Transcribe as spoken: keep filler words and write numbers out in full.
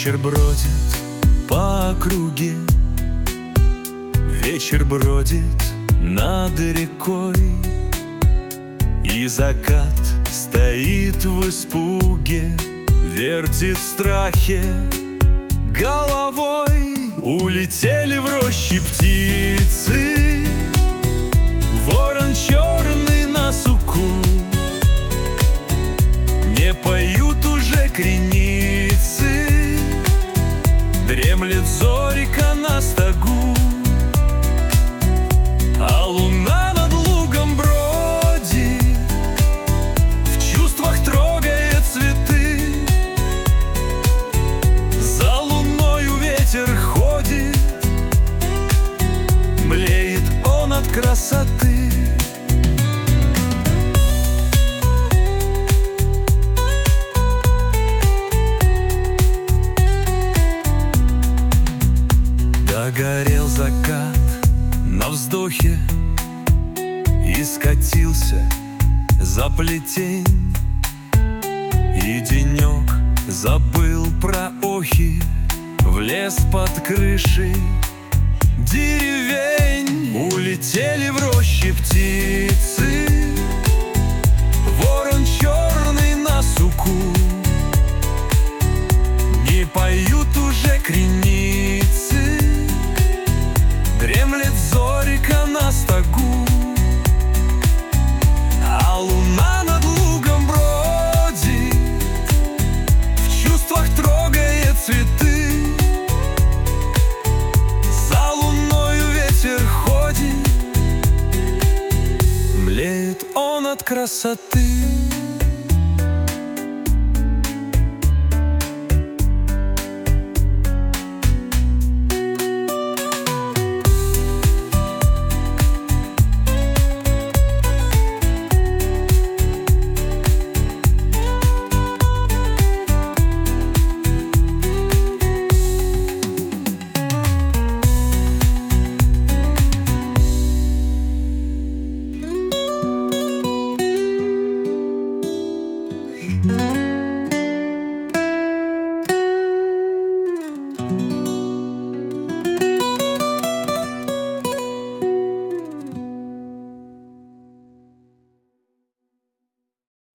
Вечер бродит по округе, вечер бродит над рекой, и закат стоит в испуге, вертит в страхе головой. Улетели в рощи птицы, ворон черный на суку, не поют уже креницы, дремлет зорька на стогу, а луна над лугом бродит, в чувствах трогает цветы. За луною ветер ходит, млеет он от красоты. Догорел закат на вздохе и скатился за плетень, и денек забыл про охи, влез под крыши деревень. Улетели в рощи птицы, ворон черный на суку, не поют уже креницы, дремлет зорька на стогу, а луна над лугом бродит, в чувствах трогает цветы. За луною ветер ходит, млеет он от красоты.